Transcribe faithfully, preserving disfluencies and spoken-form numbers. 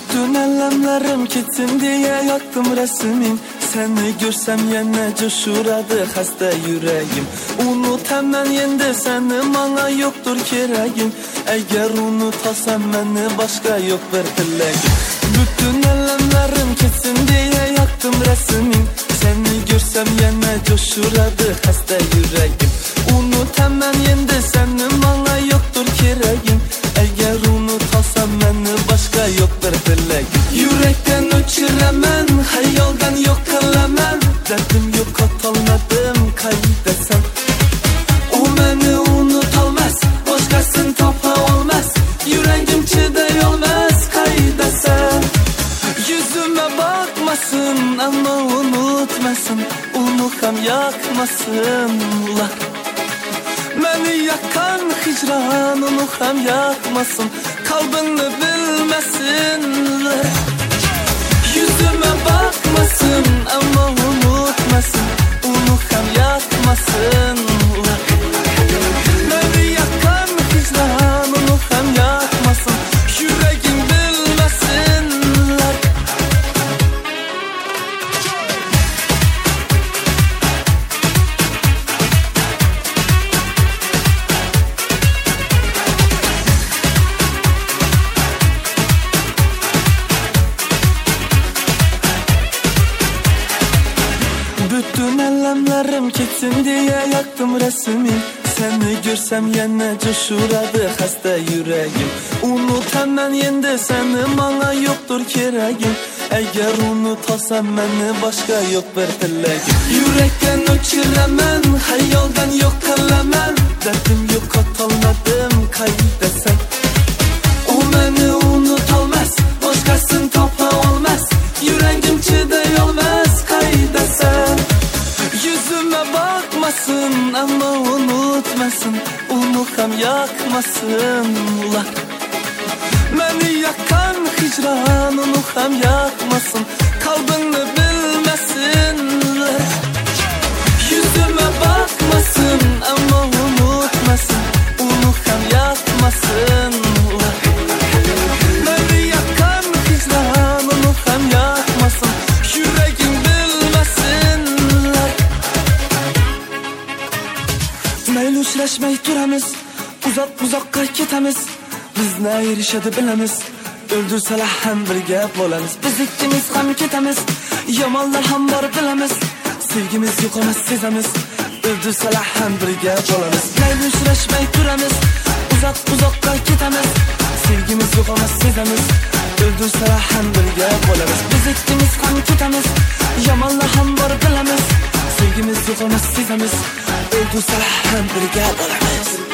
Bütün ellemlerim ketsin diye yaktım resmin. Seni görsem yine coşuradı hasta yüreğim. Unut hemen yendi seni, bana yoktur kereğim. Eğer unutasam beni başka yok bir dileğim. Bütün ellemlerim ketsin diye yaktım resmin. Seni görsem yine coşuradı hasta yüreğim. Unut hemen yendi seni, bana yoktur kereğim. Eğer unutasam beni başka yok bir dileğim. Yürekten uçuramam, hayaldan yok kalamam. Derdim yok atolmadım kaydesen. O beni unutalmaz, başkasın tapa olmaz. Yüreğim çıday olmaz kaydesen. Yüzüme bakmasın ama unutmasın. Unutam yakmasın ular. Beni yakan hicran unutam yakmasın. Kalbini bilmesinler. Yüzüme bakmasın ama unutmasın. Unutam yakmasın ular. Beni yakan hicran unutam yakmasın. Yüreğim bilmesinler. Bütün ellemlerim ketsin diye yaktım resmin. Seni görsem yine coşuradı hasta yüreğim. Unut hemen yendi seni, bana yoktur kereğim. Eğer unutasam beni başka yok bir dileğim. Yürekten uçuramam, hayaldan yok kalamam. Derdim yok atolmadım kaydesen. O beni unutalmaz, başkasın tapa olmaz. Yüreğim çıday olmaz kaydesen. Yüzüme bakmasın ama unutmasın. Unutam yakmasın ular. Beni yakan hicran unutam yakmasın. Kalbini bilmesinler. Yüzüme bakmasın ama unutmasın. Unutam yakmasın ular. Beni yakan hicran unutam yakmasın. Yüreğim bilmesinler. Mayli uchrashmay turamiz, uzoq uzoqqa ketamiz. Biz ne erishadi bilamiz, o'ldirsalar ham birga bo'lamiz. Biz ikkimiz ham ketamiz, yomonlar ham bor bilamiz. Sevgimiz yo'q emas sezamiz, o'ldirsalar ham birga bo'lamiz. Mayli uchrashmay turamiz, uzoq uzoqqa ketamiz. Sevgimiz yo'q emas sezamiz, o'ldirsalar ham birga bo'lamiz. Biz ikkimiz ham ketamiz, yomonlar ham bor bilamiz. Sevgimiz yo'q emas sezamiz, o'ldirsalar ham birga bo'lamiz.